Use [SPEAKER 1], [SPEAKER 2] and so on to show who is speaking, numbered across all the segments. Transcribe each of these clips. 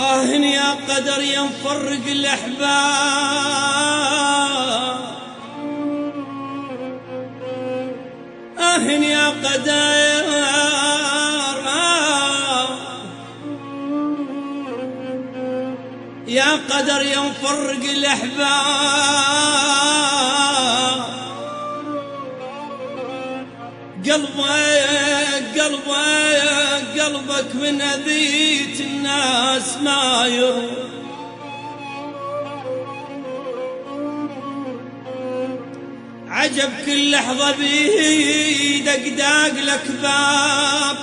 [SPEAKER 1] يا قدر يا مفرق الأحباب، يا قدر يا قدر يا مفرق الأحباب. قلبك من أذية الناس ما يروح، عجب كل لحظة بيدك داق لك باب،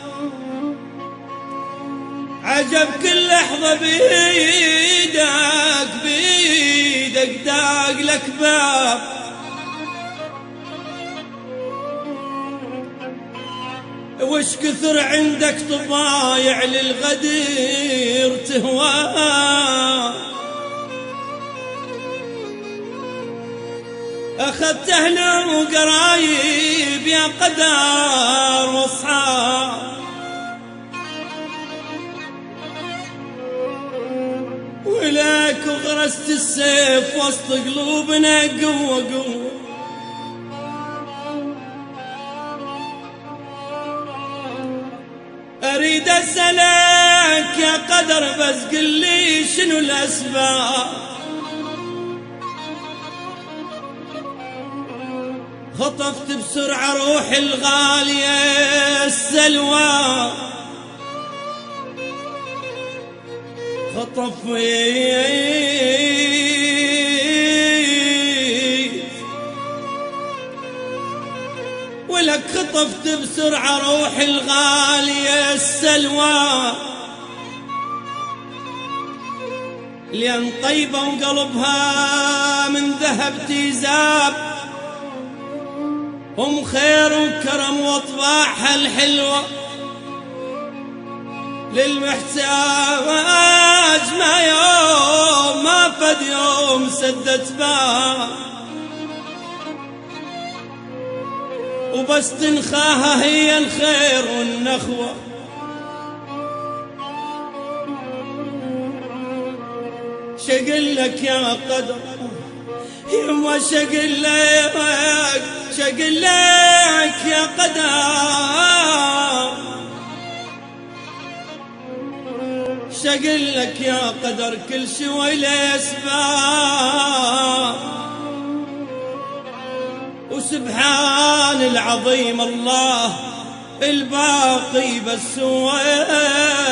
[SPEAKER 1] عجب كل لحظة بيدك داق لك باب. وش كثر عندك طبايع للغدير تهوى، أخذت أهل وقرايب يا قدر واصحاب، ولك وغرست السيف وسط قلوبنا قوة قوة. أريد أسألك يا قدر بس قل لي شنو الأسباب، خطفت بسرعة روحي الغالية السلوى، ولك خطفت بسرعة روحي الغالية السلوى، لأن طيبة وقلبها من ذهب تيزاب، هم خير وكرم واطباعها الحلوة، للمحتاج ما فد يوم سدت باب، وبس تنخاها هي الخير والنخوة. شقل لك يا قدر يما شقل لك يا قدر، شقل لك يا قدر كل شوي له أسباب، وسبحان العظيم الله الباقي بس هو